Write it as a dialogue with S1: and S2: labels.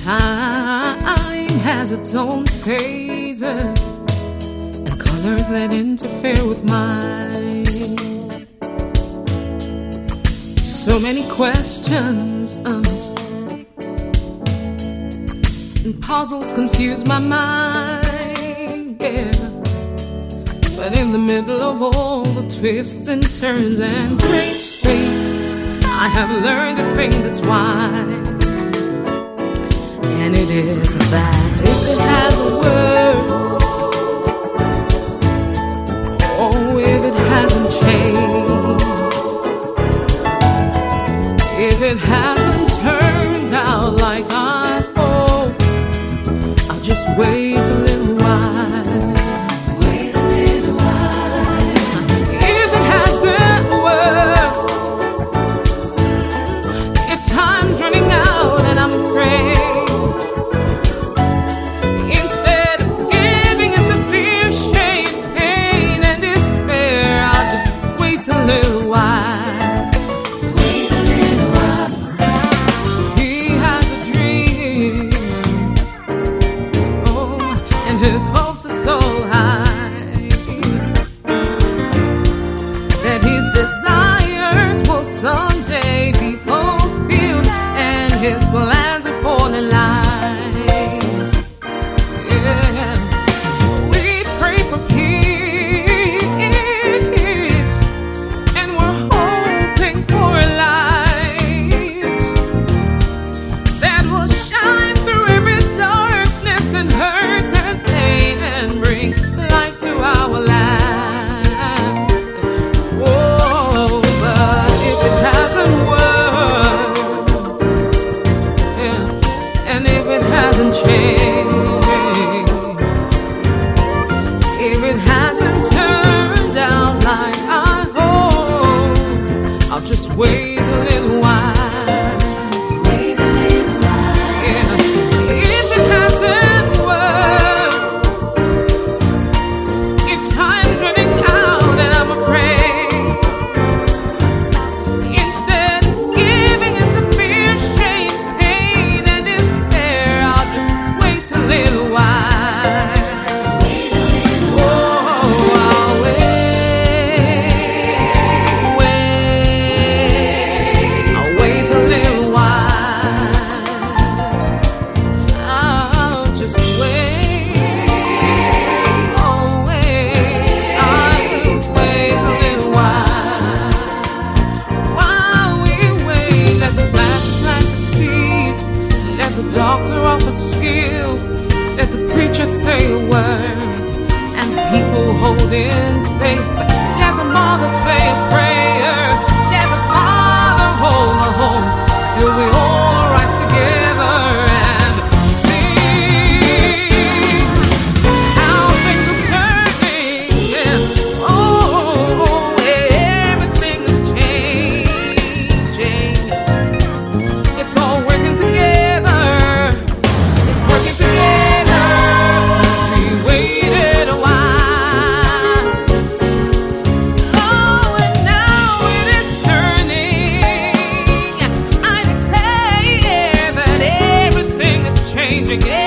S1: Time has its own phases and colors that interfere with mine. So many questions and puzzles confuse my mind, yeah. But in the middle of all the twists and turns and gray spaces, I have learned a thing that's wise. And it is that if it has a word, oh, if it hasn't changed, if it hasn't turned out like I hope, I'll just wait a little while. Wait a little while. If it hasn't worked, if time's running out and I'm afraid, a little while. Wait a little while. He has a dream, oh, and his hopes are so high that his desires will someday be fulfilled, and his plans are fall in line. Yeah, we pray for peace. If it hasn't turned out like I hope, I'll just wait a little while. Wait a little while. Yeah. If it hasn't worked, if time's running out and I'm afraid, instead of giving into fear, shame, pain, and despair, I'll just wait a little while. Doctor offer skill, let the preacher say a word, and people hold in faith. Let the mother say a prayer, let the father hold a home, till we all rise together and see how things are turning. Yeah. Oh, everything is changing. It's all working together. Changing.